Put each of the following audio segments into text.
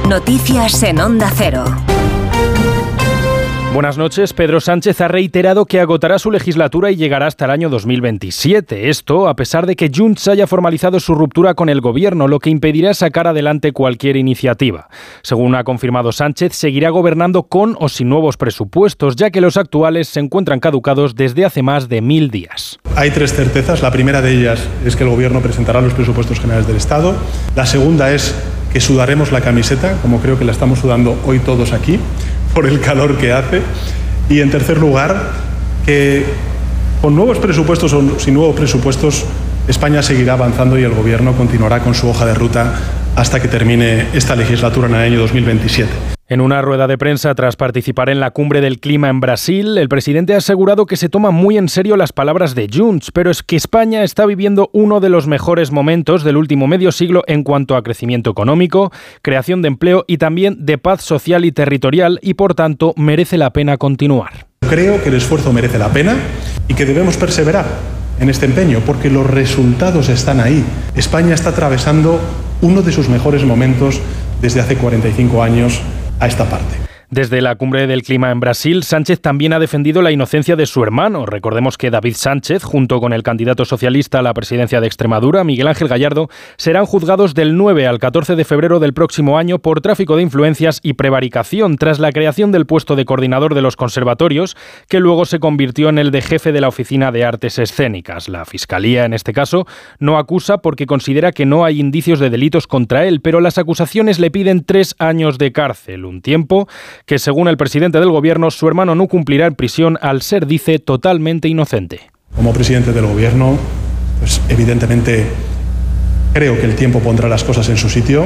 Noticias en Onda Cero. Buenas noches. Pedro Sánchez ha reiterado que agotará su legislatura y llegará hasta el año 2027. Esto a pesar de que Junts haya formalizado su ruptura con el gobierno, lo que impedirá sacar adelante cualquier iniciativa. Según ha confirmado Sánchez, seguirá gobernando con o sin nuevos presupuestos, ya que los actuales se encuentran caducados desde hace más de 1000 días. Hay 3 certezas. La primera de ellas es que el gobierno presentará los presupuestos generales del Estado. La segunda es que sudaremos la camiseta, como creo que la estamos sudando hoy todos aquí, por el calor que hace. Y en tercer lugar, que con nuevos presupuestos o sin nuevos presupuestos, España seguirá avanzando y el Gobierno continuará con su hoja de ruta hasta que termine esta legislatura en el año 2027. En una rueda de prensa tras participar en la cumbre del clima en Brasil, el presidente ha asegurado que se toma muy en serio las palabras de Junts, pero es que España está viviendo uno de los mejores momentos del último medio siglo en cuanto a crecimiento económico, creación de empleo y también de paz social y territorial y, por tanto, merece la pena continuar. Creo que el esfuerzo merece la pena y que debemos perseverar en este empeño porque los resultados están ahí. España está atravesando uno de sus mejores momentos desde hace 45 años a esta parte. Desde la cumbre del clima en Brasil, Sánchez también ha defendido la inocencia de su hermano. Recordemos que David Sánchez, junto con el candidato socialista a la presidencia de Extremadura, Miguel Ángel Gallardo, serán juzgados del 9 al 14 de febrero del próximo año por tráfico de influencias y prevaricación, tras la creación del puesto de coordinador de los conservatorios, que luego se convirtió en el de jefe de la Oficina de Artes Escénicas. La Fiscalía, en este caso, no acusa porque considera que no hay indicios de delitos contra él, pero las acusaciones le piden 3 años de cárcel, un tiempo que, según el presidente del gobierno, su hermano no cumplirá en prisión al ser, dice, totalmente inocente. Como presidente del gobierno, pues evidentemente creo que el tiempo pondrá las cosas en su sitio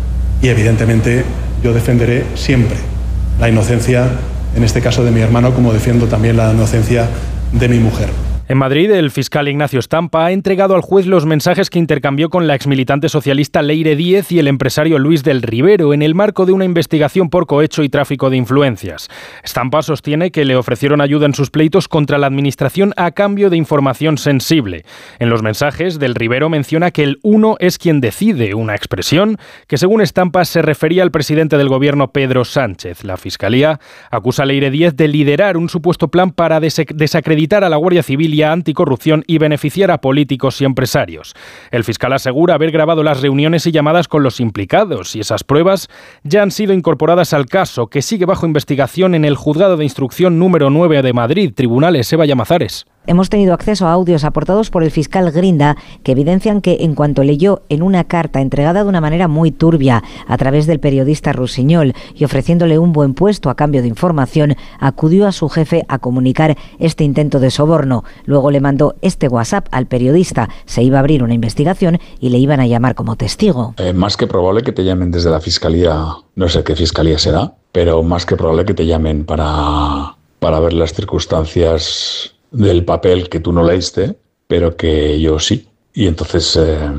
y evidentemente yo defenderé siempre la inocencia, en este caso de mi hermano, como defiendo también la inocencia de mi mujer. En Madrid, el fiscal Ignacio Stampa ha entregado al juez los mensajes que intercambió con la exmilitante socialista Leire Díez y el empresario Luis del Rivero en el marco de una investigación por cohecho y tráfico de influencias. Stampa sostiene que le ofrecieron ayuda en sus pleitos contra la administración a cambio de información sensible. En los mensajes, del Rivero menciona que el uno es quien decide, una expresión que, según Stampa, se refería al presidente del gobierno Pedro Sánchez. La Fiscalía acusa a Leire Díez de liderar un supuesto plan para desacreditar a la Guardia Civil y a anticorrupción y beneficiar a políticos y empresarios. El fiscal asegura haber grabado las reuniones y llamadas con los implicados y esas pruebas ya han sido incorporadas al caso, que sigue bajo investigación en el Juzgado de Instrucción número 9 de Madrid. Tribunales, Eva Llamazares. Hemos tenido acceso a audios aportados por el fiscal Grinda que evidencian que en cuanto leyó en una carta entregada de una manera muy turbia a través del periodista Rusiñol y ofreciéndole un buen puesto a cambio de información, acudió a su jefe a comunicar este intento de soborno. Luego le mandó este WhatsApp al periodista. Se iba a abrir una investigación y le iban a llamar como testigo. Más que probable que te llamen desde la fiscalía, no sé qué fiscalía será, pero más que probable que te llamen para ver las circunstancias del papel que tú no leíste, pero que yo sí. Y entonces,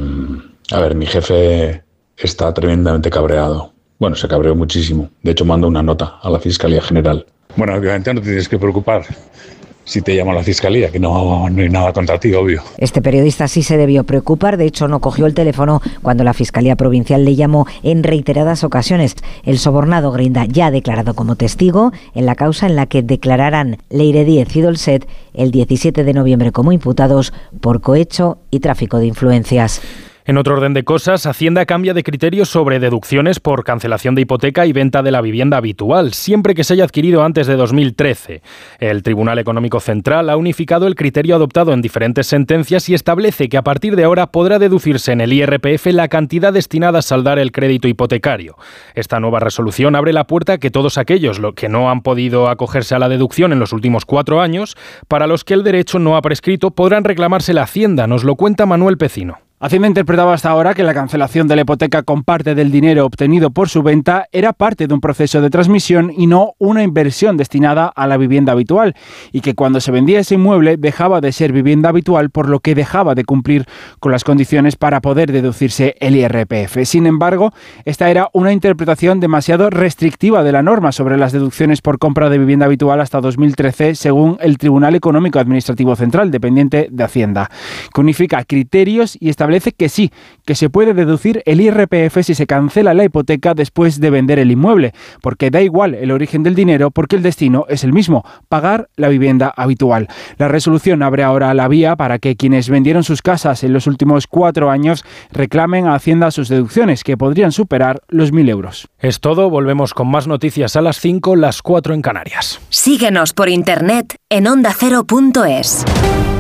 mi jefe está tremendamente cabreado. Bueno, se cabreó muchísimo. De hecho, mandó una nota a la Fiscalía General. Bueno, obviamente no te tienes que preocupar si te llama la Fiscalía, que no hay nada contra ti, obvio. Este periodista sí se debió preocupar, de hecho no cogió el teléfono cuando la Fiscalía Provincial le llamó en reiteradas ocasiones. El sobornado Grinda ya ha declarado como testigo en la causa en la que declararán Leire Díez y Dolcet el 17 de noviembre como imputados por cohecho y tráfico de influencias. En otro orden de cosas, Hacienda cambia de criterio sobre deducciones por cancelación de hipoteca y venta de la vivienda habitual, siempre que se haya adquirido antes de 2013. El Tribunal Económico Central ha unificado el criterio adoptado en diferentes sentencias y establece que a partir de ahora podrá deducirse en el IRPF la cantidad destinada a saldar el crédito hipotecario. Esta nueva resolución abre la puerta a que todos aquellos que no han podido acogerse a la deducción en los últimos 4 años, para los que el derecho no ha prescrito, podrán reclamarse la Hacienda. Nos lo cuenta Manuel Pecino. Hacienda interpretaba hasta ahora que la cancelación de la hipoteca con parte del dinero obtenido por su venta era parte de un proceso de transmisión y no una inversión destinada a la vivienda habitual, y que cuando se vendía ese inmueble dejaba de ser vivienda habitual, por lo que dejaba de cumplir con las condiciones para poder deducirse el IRPF. Sin embargo, esta era una interpretación demasiado restrictiva de la norma sobre las deducciones por compra de vivienda habitual hasta 2013, según el Tribunal Económico Administrativo Central, dependiente de Hacienda, que unifica criterios y establece establece que sí, que se puede deducir el IRPF si se cancela la hipoteca después de vender el inmueble, porque da igual el origen del dinero porque el destino es el mismo, pagar la vivienda habitual. La resolución abre ahora la vía para que quienes vendieron sus casas en los últimos 4 años reclamen a Hacienda sus deducciones, que podrían superar los 1.000 euros. Es todo, volvemos con más noticias a las 5, las 4 en Canarias. Síguenos por internet en ondacero.es.